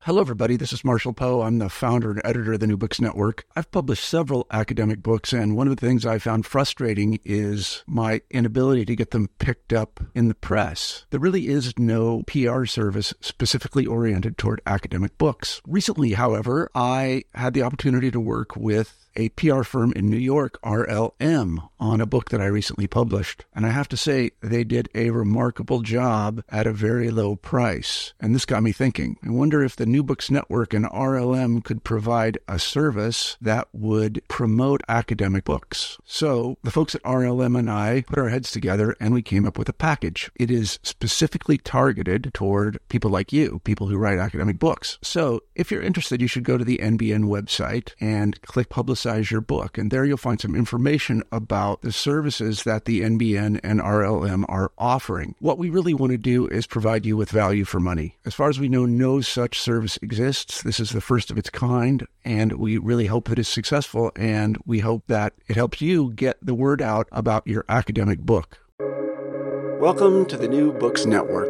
Hello, everybody. This is Marshall Poe. I'm the founder and editor of the New Books Network. I've published several academic books, and one of the things I found frustrating is my inability to get them picked up in the press. There really is no PR service specifically oriented toward academic books. Recently, however, I had the opportunity to work with a PR firm in New York, RLM, on a book that I recently published. And I have to say, they did a remarkable job at a very low price. And this got me thinking. I wonder if the New Books Network and RLM could provide a service that would promote academic books. So the folks at RLM and I put our heads together and we came up with a package. It is specifically targeted toward people like you, people who write academic books. So if you're interested, you should go to the NBN website and click Publicize Your Book. And there you'll find some information about the services that the NBN and RLM are offering. What we really want to do is provide you with value for money. As far as we know, no such service exists. This is the first of its kind, and we really hope that it's successful, and we hope that it helps you get the word out about your academic book. Welcome to the New Books Network.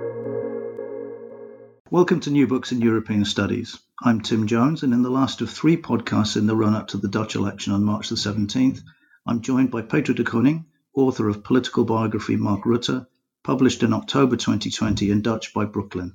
Welcome to New Books in European Studies. I'm Tim Jones, and in the last of three podcasts in the run-up to the Dutch election on March the 17th, I'm joined by Petra de Koning, author of Political Biography Mark Rutte, published in October 2020 in Dutch by Brooklyn.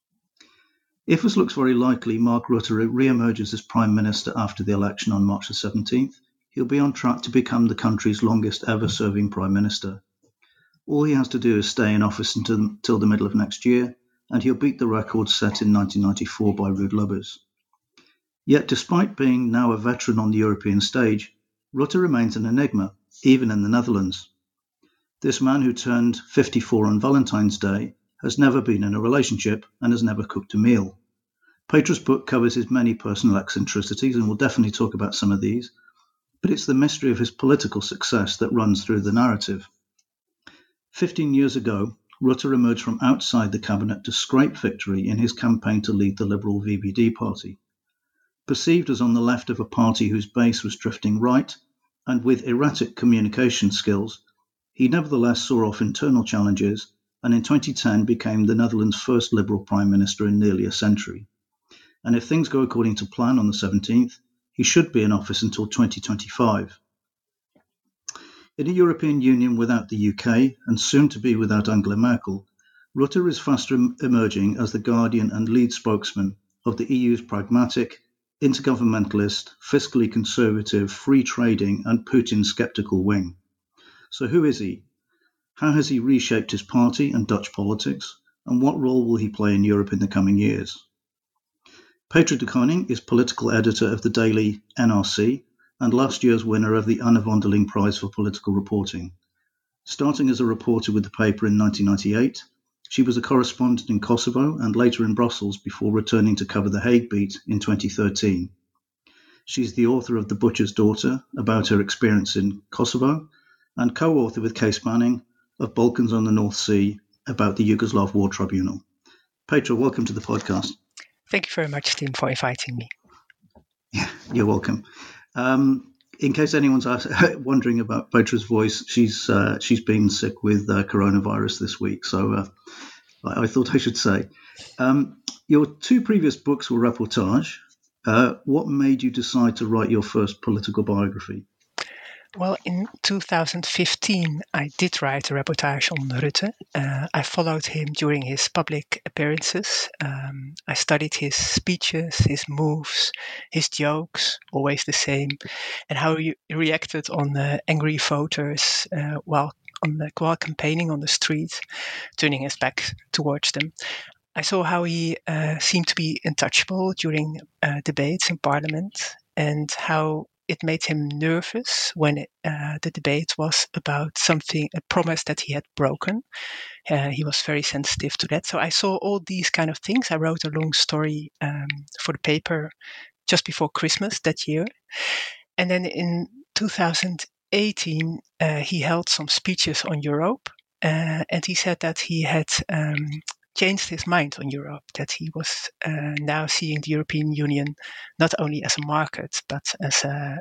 If as looks very likely, Mark Rutte re-emerges as Prime Minister after the election on March the 17th, he'll be on track to become the country's longest ever serving Prime Minister. All he has to do is stay in office until the middle of next year, and he'll beat the record set in 1994 by Ruud Lubbers. Yet despite being now a veteran on the European stage, Rutte remains an enigma, even in the Netherlands. This man who turned 54 on Valentine's Day has never been in a relationship and has never cooked a meal. Petra's book covers his many personal eccentricities, and we'll definitely talk about some of these, but it's the mystery of his political success that runs through the narrative. 15 years ago, Rutte emerged from outside the cabinet to scrape victory in his campaign to lead the Liberal VVD party. Perceived as on the left of a party whose base was drifting right, and with erratic communication skills, he nevertheless saw off internal challenges and in 2010 became the Netherlands' first Liberal Prime Minister in nearly a century. And if things go according to plan on the 17th, he should be in office until 2025. In a European Union without the UK, and soon to be without Angela Merkel, Rutte is fast emerging as the guardian and lead spokesman of the EU's pragmatic, intergovernmentalist, fiscally conservative, free-trading and Putin-sceptical wing. So who is he? How has he reshaped his party and Dutch politics? And what role will he play in Europe in the coming years? Petra de Koning is political editor of the daily NRC, and last year's winner of the Anne von der Ling Prize for Political Reporting. Starting as a reporter with the paper in 1998, she was a correspondent in Kosovo and later in Brussels before returning to cover the Hague beat in 2013. She's the author of The Butcher's Daughter, about her experience in Kosovo, and co-author with Cees Manning of Balkans on the North Sea, about the Yugoslav War Tribunal. Petra, welcome to the podcast. Thank you very much, Tim, for inviting me. Yeah, you're welcome. In case anyone's wondering about Petra's voice, she's been sick with coronavirus this week, so I thought I should say. Your two previous books were reportage. What made you decide to write your first political biography? Well, in 2015, I did write a reportage on Rutte. I followed him during his public appearances. I studied his speeches, his moves, his jokes, always the same, and how he reacted on angry voters while campaigning on the street, turning his back towards them. I saw how he seemed to be untouchable during debates in Parliament, and how it made him nervous when the debate was about a promise that he had broken. He was very sensitive to that. So I saw all these kind of things. I wrote a long story for the paper just before Christmas that year. And then in 2018, he held some speeches on Europe. And he said that he had changed his mind on Europe, that he was now seeing the European Union not only as a market, but as a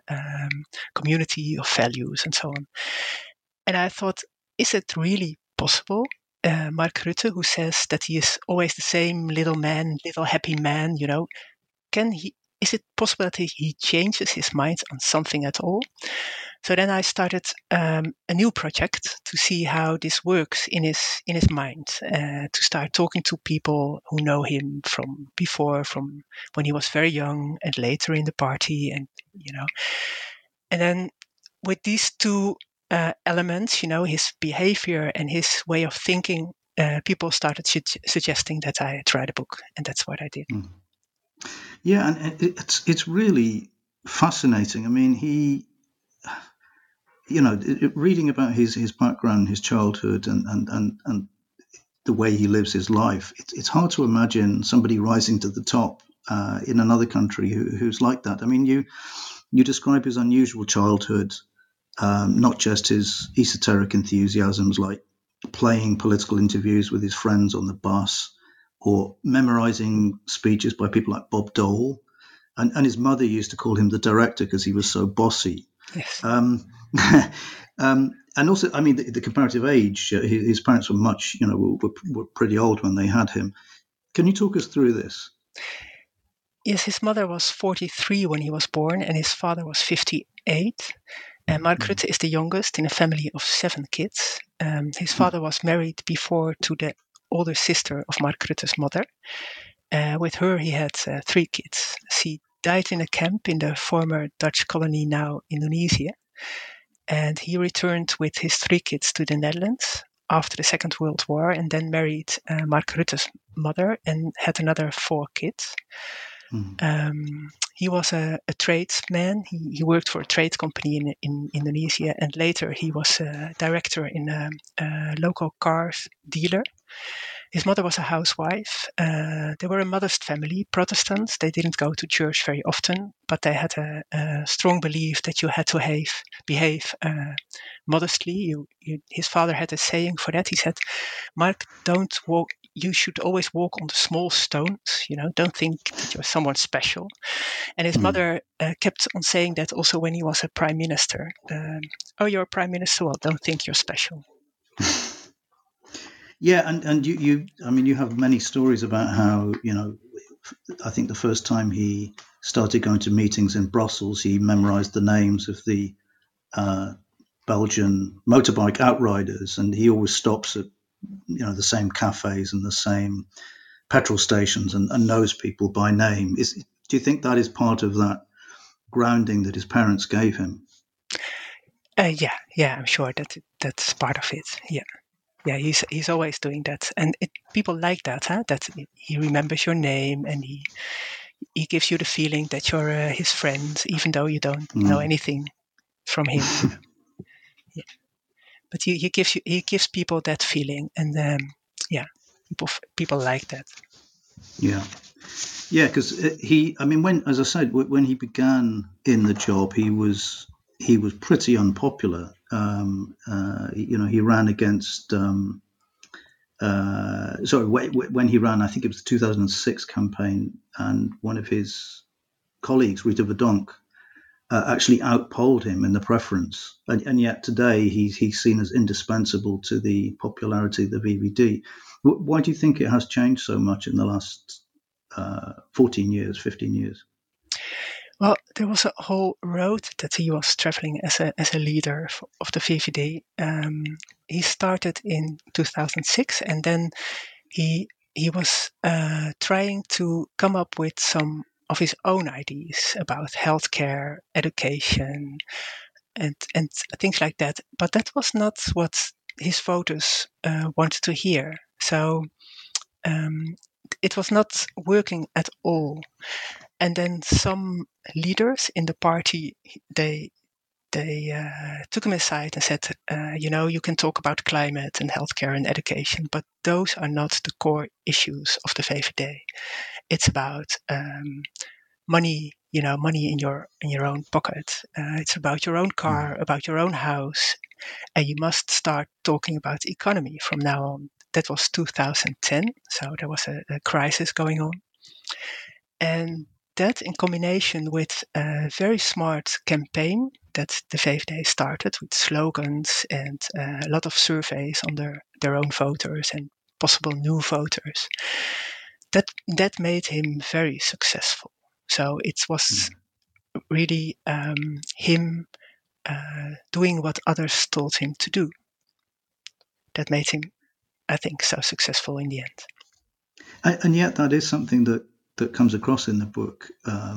community of values and so on. And I thought, is it really possible Mark Rutte, who says that he is always the same little man, little happy man, is it possible that he changes his mind on something at all? So then I started a new project to see how this works in his mind, to start talking to people who know him from before, from when he was very young and later in the party, and then with these two elements, his behavior and his way of thinking, people started suggesting that I try the book, and that's what I did. Mm. Yeah, and it's really fascinating. I mean, reading about his background, his childhood, and the way he lives his life, it's hard to imagine somebody rising to the top in another country who's like that. I mean, you describe his unusual childhood, not just his esoteric enthusiasms like playing political interviews with his friends on the bus or memorizing speeches by people like Bob Dole. And his mother used to call him the director because he was so bossy. Yes. And also, I mean, the comparative age, his parents were pretty old when they had him. Can you talk us through this? Yes, his mother was 43 when he was born, and his father was 58. And Mark Rutte is the youngest in a family of 7 kids. His father was married before to the older sister of Mark Rutte's mother. With her, he had 3 kids. She died in a camp in the former Dutch colony, now Indonesia. And he returned with his 3 kids to the Netherlands after the Second World War, and then married Mark Rutte's mother and had another 4 kids. He was a tradesman. He worked for a trade company in Indonesia, and later he was a director in a local cars dealer. His mother was a housewife. They were a modest family, Protestants. They didn't go to church very often, but they had a strong belief that you had to behave modestly. His father had a saying for that. He said, "Mark, don't walk. You should always walk on the small stones. Don't think that you're someone special." And his mother kept on saying that also when he was a prime minister. "Oh, you're a prime minister? Well, don't think you're special." Yeah, and you have many stories about how, I think the first time he started going to meetings in Brussels, he memorized the names of the Belgian motorbike outriders, and he always stops at, the same cafes and the same petrol stations and knows people by name. Do you think that is part of that grounding that his parents gave him? Yeah, I'm sure that's part of it. Yeah, he's always doing that, and people like that, huh? That he remembers your name, and he gives you the feeling that you're his friend, even though you don't know anything from him. Yeah. But he gives people that feeling, and people like that. Yeah, because as I said, when he began in the job, he was pretty unpopular. He ran against. When he ran, I think it was the 2006 campaign, and one of his colleagues, Rita Verdonk, actually outpolled him in the preference, and yet today he's seen as indispensable to the popularity of the VVD. Why do you think it has changed so much in the last 14 years, 15 years? Well, there was a whole road that he was traveling as a leader of the VVD. He started in 2006, and then he was trying to come up with some of his own ideas about healthcare, education, and things like that. But that was not what his voters wanted to hear. So it was not working at all. And then some leaders in the party, they took him aside and said, you can talk about climate and healthcare and education, but those are not the core issues of the VVD. It's about money, money in your own pocket. It's about your own car, about your own house, and you must start talking about economy from now on. That was 2010, so there was a crisis going on. And that, in combination with a very smart campaign that the VVD started with slogans and a lot of surveys on their own voters and possible new voters. That made him very successful. So it was really him doing what others told him to do that made him, I think, so successful in the end. And yet that is something that comes across in the book,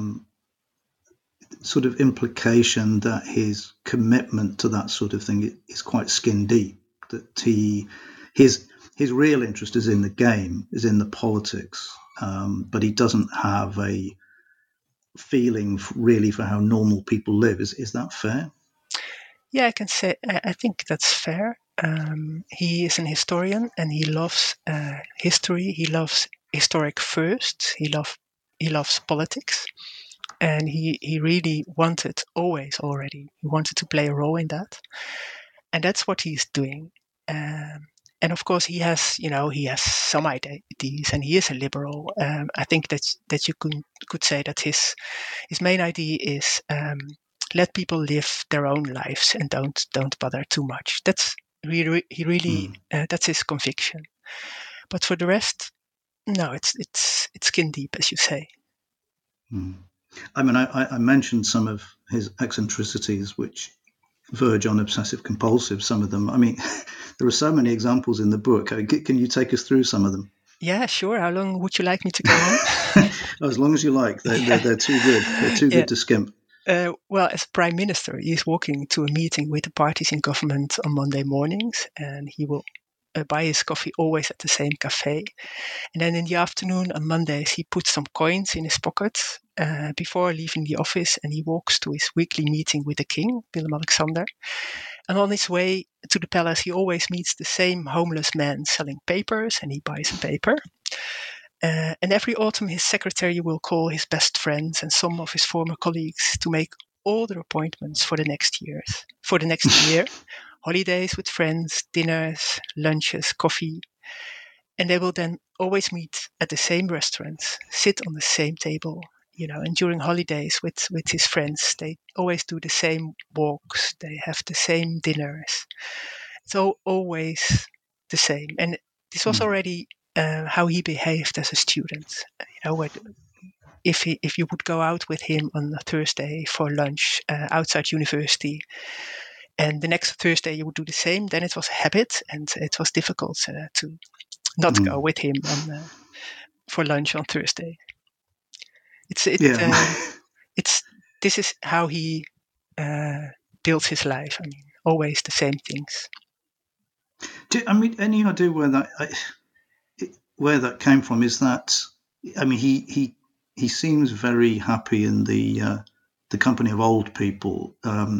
sort of implication that his commitment to that sort of thing is quite skin deep, that his real interest is in the game, is in the politics, but he doesn't have a feeling really for how normal people live. Is that fair? Yeah, I can say, I think that's fair. He is an historian and he loves history. He loves historic firsts. He loves politics. And he really wanted he wanted to play a role in that. And that's what he's doing. And of course, he has some ideas, and he is a liberal. I think that you could say that his main idea is let people live their own lives and don't bother too much. That's that's his conviction. But for the rest, no, it's skin deep, as you say. I mean, I mentioned some of his eccentricities, which verge on obsessive compulsive, some of them. I mean, there are so many examples in the book. Can you take us through some of them? Yeah, sure. How long would you like me to go on? As long as you like. They're too good. They're too good to skimp. Well, as Prime Minister, he's walking to a meeting with the parties in government on Monday mornings, and he will buy his coffee always at the same cafe. And then in the afternoon on Mondays, he puts some coins in his pocket before leaving the office, and he walks to his weekly meeting with the king, Willem-Alexander. And on his way to the palace, he always meets the same homeless man selling papers, and he buys a paper. And every autumn, his secretary will call his best friends and some of his former colleagues to make all their appointments for the next year. Holidays with friends, dinners, lunches, coffee. And they will then always meet at the same restaurants, sit on the same table, and during holidays with his friends, they always do the same walks, they have the same dinners. It's always the same. And this was already how he behaved as a student. If you would go out with him on a Thursday for lunch outside university, and the next Thursday you would do the same, then it was a habit, and it was difficult to not go with him for lunch on Thursday. This is how he built his life. I mean, always the same things. Any idea where that came from? Is that, I mean, he seems very happy in the company of old people.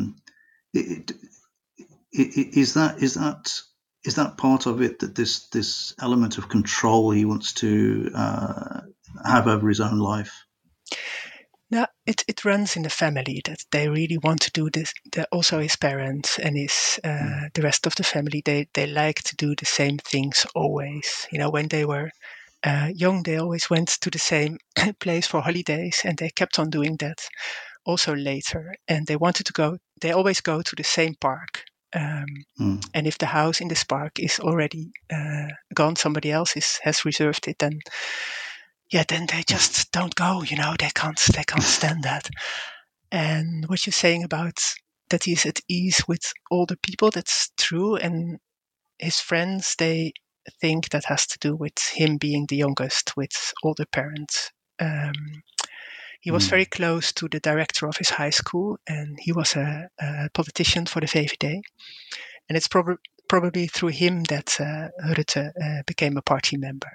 Is that part of it, that this element of control he wants to have over his own life? No, it runs in the family that they really want to do this. Also, his parents and the rest of the family, they like to do the same things always. When they were young, they always went to the same place for holidays, and they kept on doing that also later. And they always go to the same park. And if the house in this park is already gone, somebody else has reserved it, then they just don't go. They can't stand that. And what you're saying about that he's at ease with older people, that's true. And his friends, they think that has to do with him being the youngest with older parents. He was very close to the director of his high school, and he was a politician for the VVD. And it's probably through him that Rutte became a party member.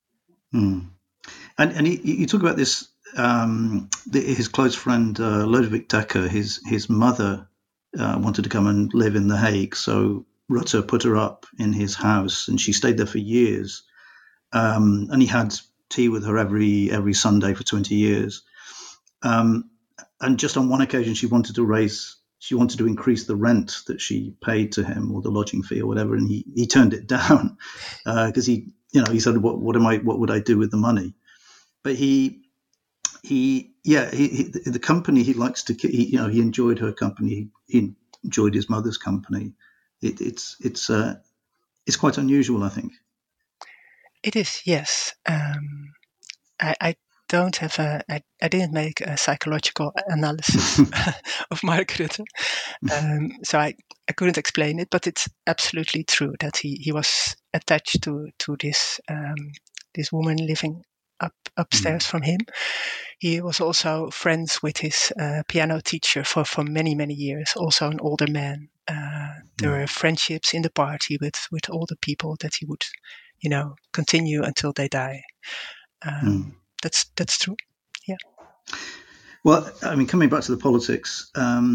And you talk about this, his close friend Lodewijk Dekker, his mother wanted to come and live in The Hague, so Rutte put her up in his house, and she stayed there for years. And he had tea with her every Sunday for 20 years. And just on one occasion, she wanted to increase the rent that she paid to him, or the lodging fee or whatever, and he turned it down because he said, what would I do with the money? But he yeah, the company he likes to, he enjoyed her company. He enjoyed his mother's company. It's quite unusual, I think. It is, yes. I don't have I didn't make a psychological analysis of Mark Rutte, so I couldn't explain it, but it's absolutely true that he was attached to this woman living upstairs from him. He was also friends with his piano teacher for many, many years, also an older man. There were friendships in the party with all the people that he would, continue until they die. That's true. Yeah. Well, I mean, coming back to the politics,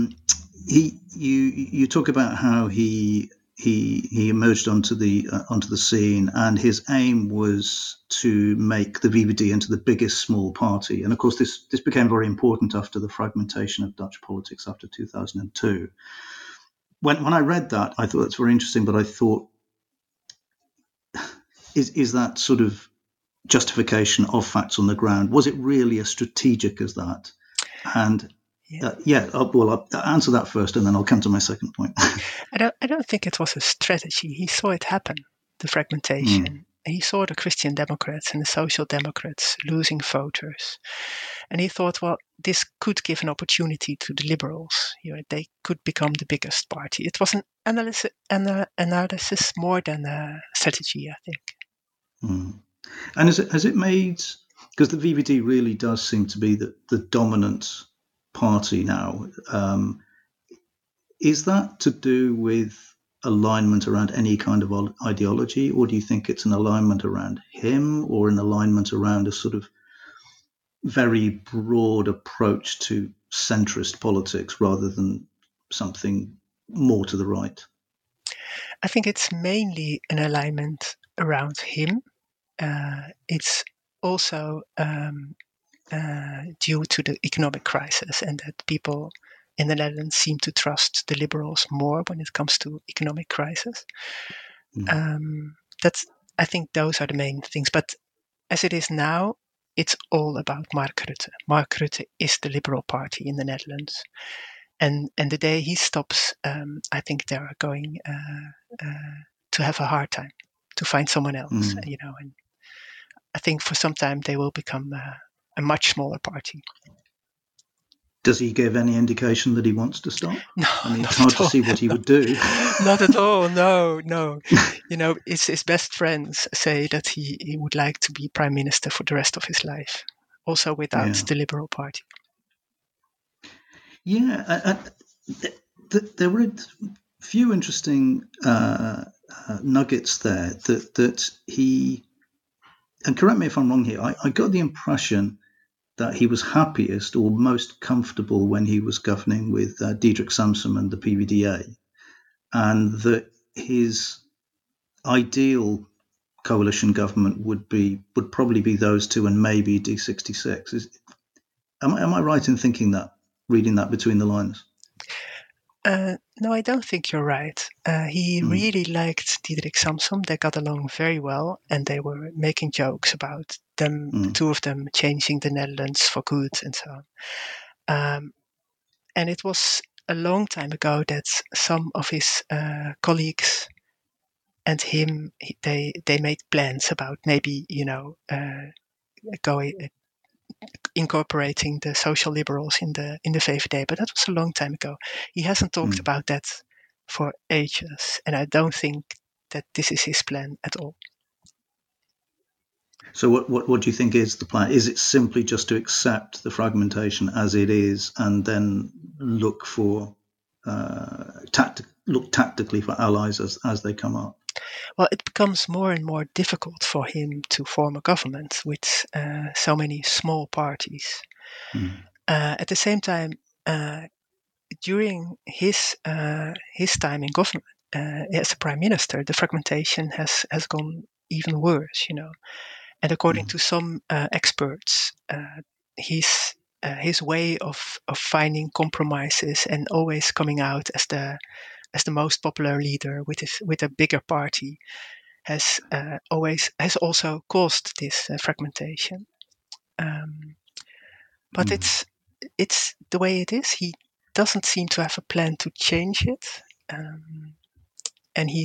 you talk about how he emerged onto the scene, and his aim was to make the VVD into the biggest small party. And of course, this became very important after the fragmentation of Dutch politics after 2002. When I read that, I thought that's very interesting. But I thought, is that sort of justification of facts on the ground, was it really as strategic as that? And I'll answer that first, and then I'll come to my second point. I don't think it was a strategy. He saw it happen, the fragmentation. He saw the Christian Democrats and the Social Democrats losing voters, and he thought, well, this could give an opportunity to the Liberals. They could become the biggest party. It was an analysis more than a strategy, I think. And has it made, because the VVD really does seem to be the dominant party now, is that to do with alignment around any kind of ideology, or do you think it's an alignment around him, or an alignment around a sort of very broad approach to centrist politics rather than something more to the right? I think it's mainly an alignment around him. It's also due to the economic crisis, and that people in the Netherlands seem to trust the Liberals more when it comes to economic crisis. I think those are the main things. But as it is now, it's all about Mark Rutte. Mark Rutte is the Liberal Party in the Netherlands. And the day he stops, I think they are going to have a hard time to find someone else, and I think for some time they will become a much smaller party. Does he give any indication that he wants to stop? No, I mean, it's hard to see what he would do. Not at all. No. His best friends say that he would like to be prime minister for the rest of his life, also without the Liberal Party. Yeah, there were a few interesting nuggets there that he, and correct me if I'm wrong here, I got the impression that he was happiest or most comfortable when he was governing with Diederik Samsom and the PvdA, and that his ideal coalition government would probably be those two and maybe D66. Am I right in thinking that, reading that between the lines? No, I don't think you're right. He really liked Diederik Samsom. They got along very well, and they were making jokes about them, the two of them, changing the Netherlands for good and so on. And it was a long time ago that some of his colleagues and him, they made plans about maybe, incorporating the social liberals in the VVD, but that was a long time ago. He hasn't talked about that for ages, and I don't think that this is his plan at all. So what do you think is the plan? Is it simply just to accept the fragmentation as it is, and then look for tactically for allies as they come up? Well, it becomes more and more difficult for him to form a government with so many small parties. At the same time, during his time in government as a prime minister, the fragmentation has gone even worse, And according to some experts, his way of finding compromises and always coming out as the most popular leader with a bigger party has also caused this fragmentation. But it's the way it is. He doesn't seem to have a plan to change it, and he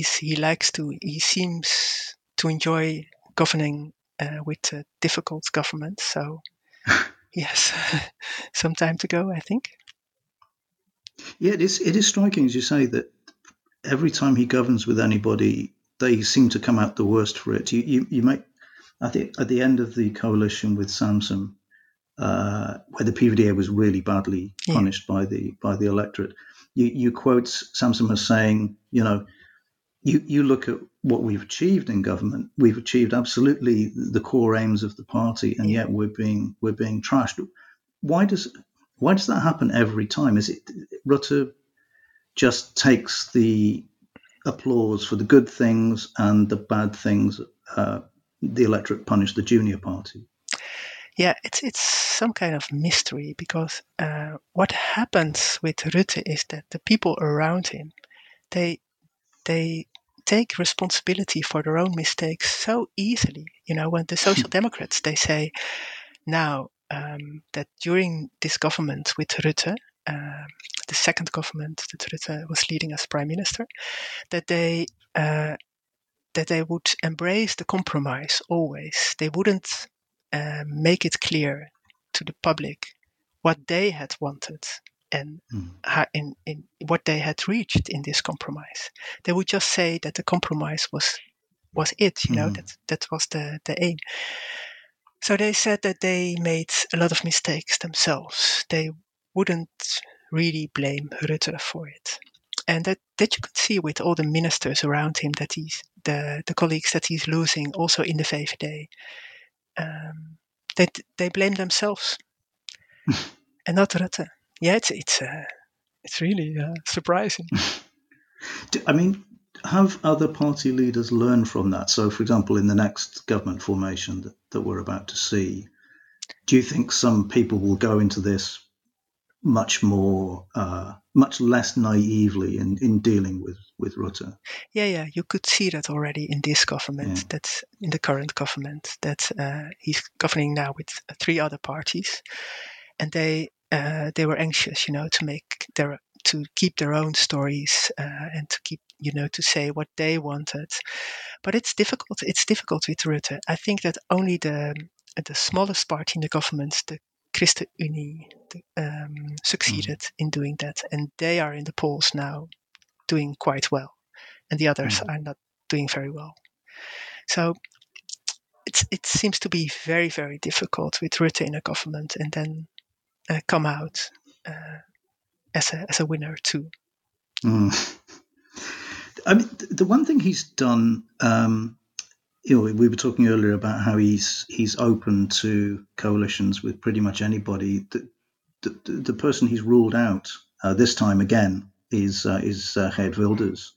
seems to enjoy governing with a difficult government. So he has some time to go, I think. Yeah, it is striking, as you say, that every time he governs with anybody, they seem to come out the worst for it. You make, I think, at the end of the coalition with Samsung, where the PVDA was really badly punished by the electorate, you quote Samsung as saying, you look at what we've achieved in government. We've achieved absolutely the core aims of the party, and yet we're being trashed. Why does that happen every time? Is it Rutte just takes the applause for the good things, and the bad things the electorate punish the junior party? Yeah, it's some kind of mystery, because what happens with Rutte is that the people around him, they take responsibility for their own mistakes so easily. When the Social Democrats, they say now that during this government with Rutte, the second government that Rutte was leading as prime minister, that they would embrace the compromise always. They wouldn't make it clear to the public what they had wanted and in what they had reached in this compromise. They would just say that the compromise was it, that was the aim. So they said that they made a lot of mistakes themselves. They wouldn't really blame Rutte for it. And that you could see with all the ministers around him, that he's the colleagues that he's losing also in the VVD, they blame themselves and not Rutte. Yeah, it's really surprising. I mean, have other party leaders learned from that? So, for example, in the next government formation that we're about to see, do you think some people will go into this much less naively in dealing with Rutte? Yeah, you could see that already in this government. That's in the current government, that he's governing now with 3 other parties, and they were anxious, to keep their own stories and to keep, to say what they wanted. But it's difficult. It's difficult with Rutte. I think that only the smallest party in the government, the ChristenUnie, succeeded in doing that, and they are in the polls now, doing quite well, and the others are not doing very well. So it seems to be very, very difficult with Rutte in a government and then come out as a winner too. I mean, the one thing he's done, we were talking earlier about how he's open to coalitions with pretty much anybody. The person he's ruled out this time again is Geert Wilders.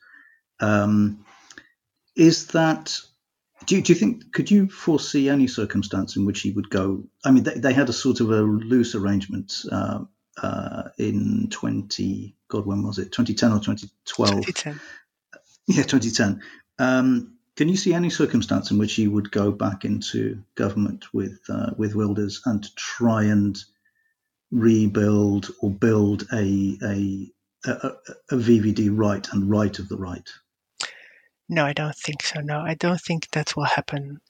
Is that? Do you think? Could you foresee any circumstance in which he would go? I mean, they had a sort of a loose arrangement in when was it? 2010 or 2012? 2010. Yeah, 2010. Can you see any circumstance in which he would go back into government with Wilders and try and rebuild or build a VVD right and right of the right? No, I don't think so. No, I don't think that will happen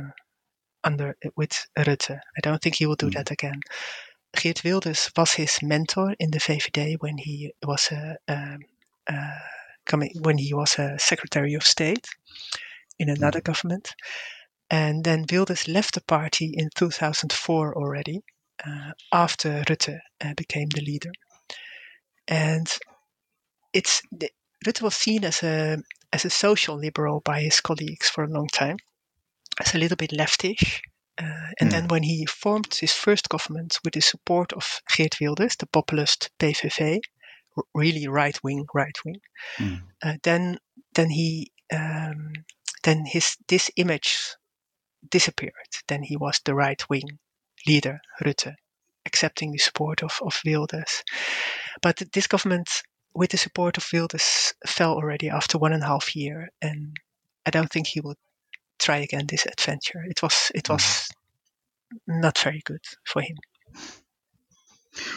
with Rutte. I don't think he will do that again. Geert Wilders was his mentor in the VVD when he was a Secretary of State in another government, and then Wilders left the party in 2004 already, after Rutte became the leader, and Rutte was seen as a social liberal by his colleagues for a long time, as a little bit leftish. And then when he formed his first government with the support of Geert Wilders, the populist PVV, really right wing, then this image disappeared. Then he was the right wing leader, Rutte, accepting the support of Wilders. But this government, with the support of Wilders, fell already after 1.5 years, and I don't think he will try again this adventure. It was not very good for him.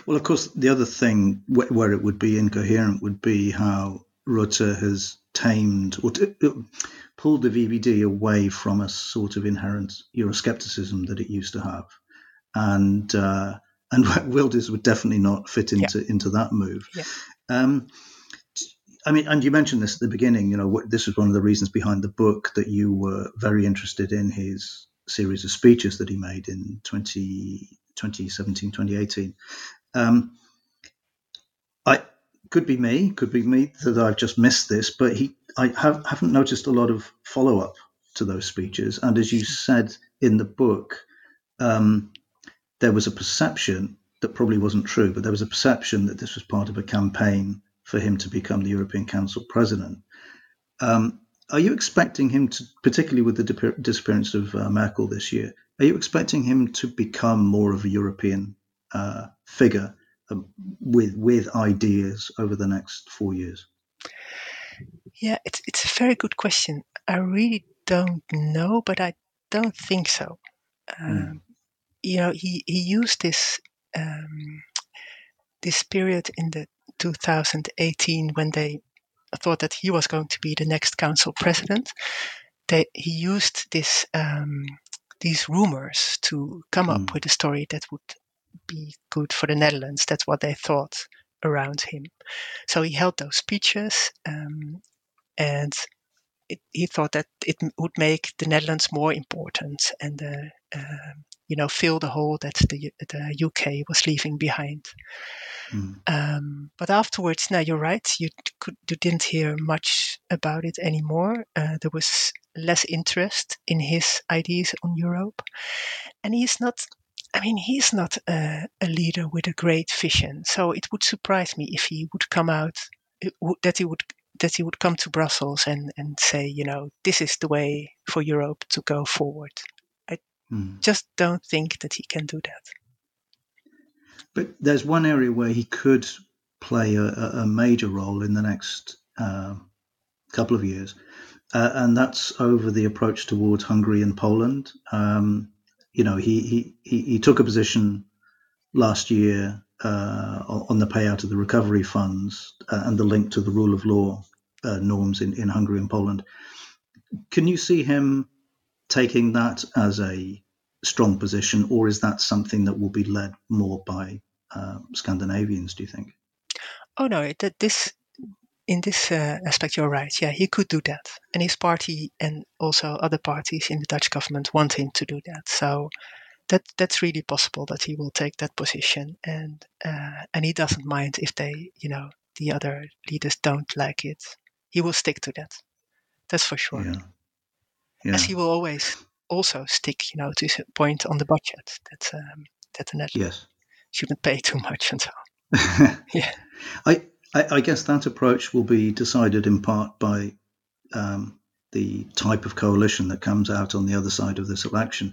Well, of course, the other thing where it would be incoherent would be how Rutte has tamed or pulled the VVD away from a sort of inherent Euroscepticism that it used to have, and Wilders would definitely not fit into that move. Yeah. I mean, and you mentioned this at the beginning. This was one of the reasons behind the book, that you were very interested in his series of speeches that he made in 2017, 2018. Could be me that I've just missed this, but I haven't noticed a lot of follow-up to those speeches. And as you said in the book, there was a perception that probably wasn't true, but there was a perception that this was part of a campaign for him to become the European Council president. Are you expecting him to, particularly with the disappearance of Merkel this year, are you expecting him to become more of a European figure with ideas over the next 4 years? Yeah, it's a very good question. I really don't know, but I don't think so. He used this period in the 2018 when they thought that he was going to be the next council president. He used these rumors to come up with a story that would be good for the Netherlands. That's what they thought around him. So he held those speeches, and he thought that it would make the Netherlands more important and fill the hole that the UK was leaving behind. But afterwards, now you're right, you didn't hear much about it anymore. There was less interest in his ideas on Europe, and he's not a leader with a great vision. So it would surprise me if he would come out, that he would come to Brussels and say, this is the way for Europe to go forward. I just don't think that he can do that. But there's one area where he could play a major role in the next couple of years, and that's over the approach towards Hungary and Poland. He took a position last year on the payout of the recovery funds and the link to the rule of law norms in Hungary and Poland. Can you see him taking that as a strong position, or is that something that will be led more by Scandinavians, do you think? Oh no, in this aspect you're right. Yeah, he could do that, and his party and also other parties in the Dutch government want him to do that. So that's really possible that he will take that position, and he doesn't mind if they, the other leaders don't like it. He will stick to that. That's for sure. Yeah. As he will always also stick, to his point on the budget that the Netherlands shouldn't pay too much and so on. Yeah. I guess that approach will be decided in part by the type of coalition that comes out on the other side of this election.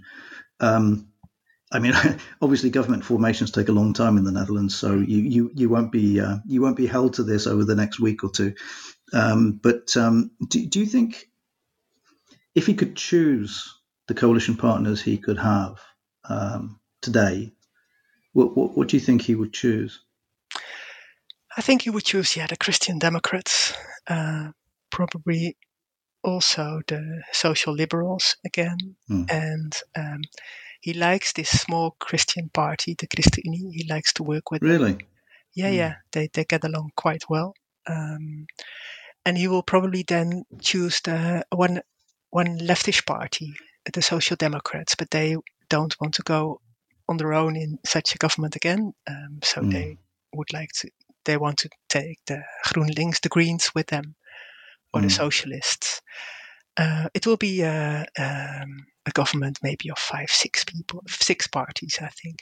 Obviously, government formations take a long time in the Netherlands, so you won't be held to this over the next week or two. But do you think, if he could choose the coalition partners he could have today, what do you think he would choose? I think he would choose, the Christian Democrats, probably also the Social Liberals again, and he likes this small Christian party, the ChristenUnie. He likes to work with them. Really? Yeah, they get along quite well, and he will probably then choose the one leftish party, the Social Democrats, but they don't want to go on their own in such a government again, so they want to take the GroenLinks, the Greens, with them, or the Socialists. It will be a government maybe of 6 parties, I think.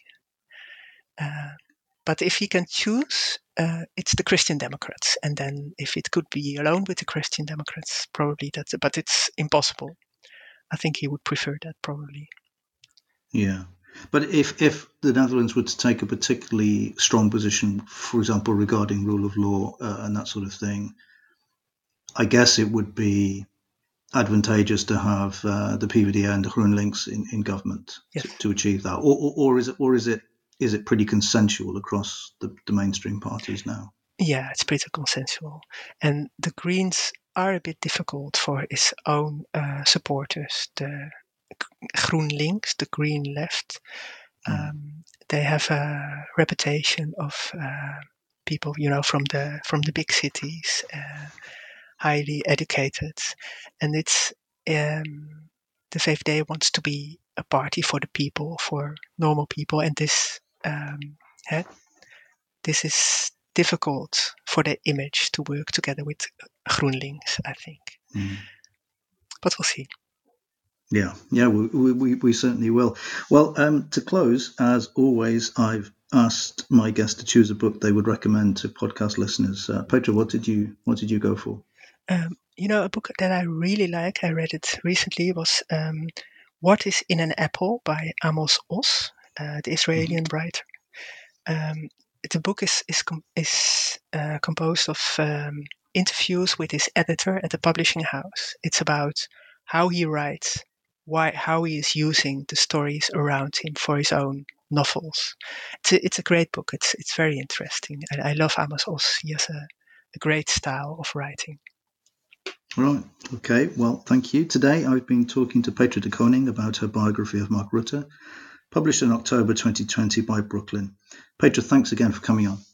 But if he can choose, it's the Christian Democrats. And then if it could be alone with the Christian Democrats, probably that's it. But it's impossible. I think he would prefer that probably. Yeah. But if the Netherlands were to take a particularly strong position, for example, regarding rule of law and that sort of thing, I guess it would be advantageous to have the PvdA and the GroenLinks in government to achieve that, or is is it pretty consensual across the mainstream parties now? Yeah, it's pretty consensual. And the Greens are a bit difficult for its own supporters. The GroenLinks, the Green Left, they have a reputation of people, from the big cities, highly educated, and it's the VVD wants to be a party for the people, for normal people, and this is difficult for their image to work together with GroenLinks, I think. But we'll see. Yeah, we certainly will. Well, to close, as always, I've asked my guests to choose a book they would recommend to podcast listeners. Petra, what did you go for? A book that I really like, I read it recently, was What is in an Apple by Amos Oz, the Israeli writer. The book is composed of interviews with his editor at the publishing house. It's about how he writes, how he is using the stories around him for his own novels. It's a great book. It's very interesting. I love Amos Oz. He has a great style of writing. Right. Okay. Well, thank you. Today I've been talking to Petra de Koning about her biography of Mark Rutte, published in October 2020 by Brooklyn. Petra, thanks again for coming on.